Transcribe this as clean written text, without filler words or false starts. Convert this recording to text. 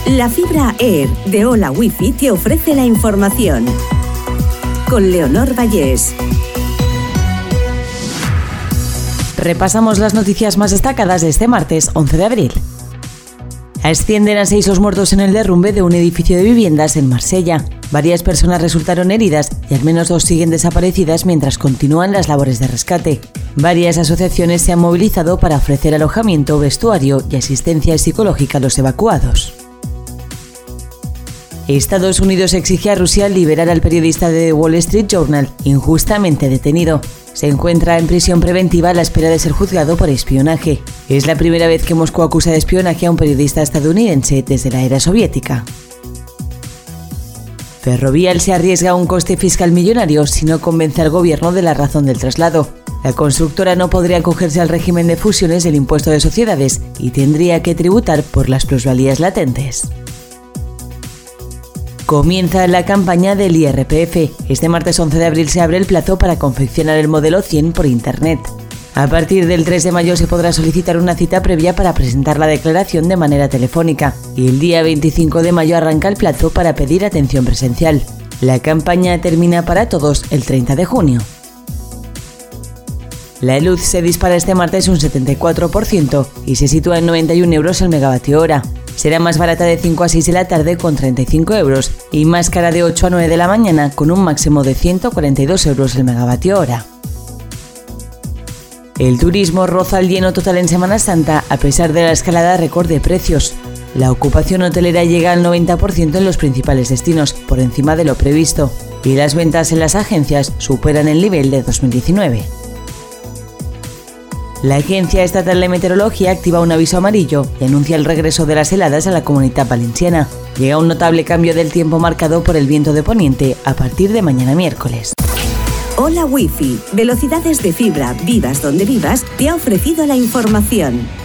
La fibra Air de Hola Wifi te ofrece la información. Con Leonor Vallés. Repasamos las noticias más destacadas de este martes 11 de abril. Ascienden a 6 los muertos en el derrumbe de un edificio de viviendas en Marsella. Varias personas resultaron heridas y al menos 2 siguen desaparecidas mientras continúan las labores de rescate. Varias asociaciones se han movilizado para ofrecer alojamiento, vestuario y asistencia psicológica a los evacuados. Estados Unidos exige a Rusia liberar al periodista de The Wall Street Journal, injustamente detenido. Se encuentra en prisión preventiva a la espera de ser juzgado por espionaje. Es la primera vez que Moscú acusa de espionaje a un periodista estadounidense desde la era soviética. Ferrovial se arriesga a un coste fiscal millonario si no convence al gobierno de la razón del traslado. La constructora no podría acogerse al régimen de fusiones del impuesto de sociedades y tendría que tributar por las plusvalías latentes. Comienza la campaña del IRPF. Este martes 11 de abril se abre el plazo para confeccionar el modelo 100 por Internet. A partir del 3 de mayo se podrá solicitar una cita previa para presentar la declaración de manera telefónica y el día 25 de mayo arranca el plazo para pedir atención presencial. La campaña termina para todos el 30 de junio. La luz se dispara este martes un 74% y se sitúa en 91 euros el megavatio hora. Será más barata de 5 a 6 de la tarde con 35 euros y más cara de 8 a 9 de la mañana con un máximo de 142 euros el megavatio hora. El turismo roza el lleno total en Semana Santa a pesar de la escalada récord de precios. La ocupación hotelera llega al 90% en los principales destinos, por encima de lo previsto, y las ventas en las agencias superan el nivel de 2019. La Agencia Estatal de Meteorología activa un aviso amarillo y anuncia el regreso de las heladas a la Comunitat Valenciana. Llega un notable cambio del tiempo marcado por el viento de poniente a partir de mañana miércoles. Hola Wifi, velocidades de fibra, vivas donde vivas, te ha ofrecido la información.